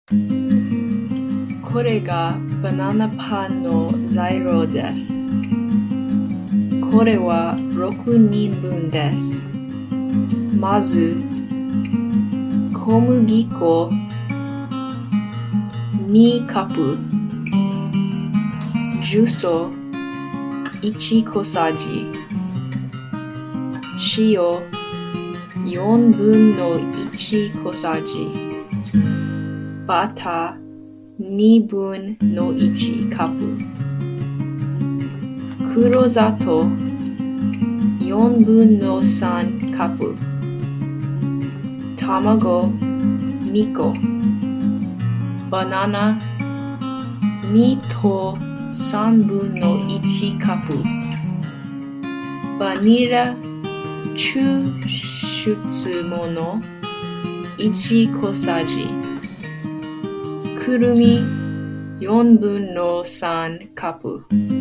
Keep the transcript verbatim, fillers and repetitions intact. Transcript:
これがバナナパンの材料です。これはろくにんぶんです。まず、小麦粉にカップ、重曹いちこさじ、塩よんぶんのいちこさじ、バターにぶんのいちカップ、黒砂糖よんぶんのさんカップ、卵にこ、バナナにとさんぶんのいちカップ、バニラ抽出物いちこさじ、くるみよんぶんのさんカップ。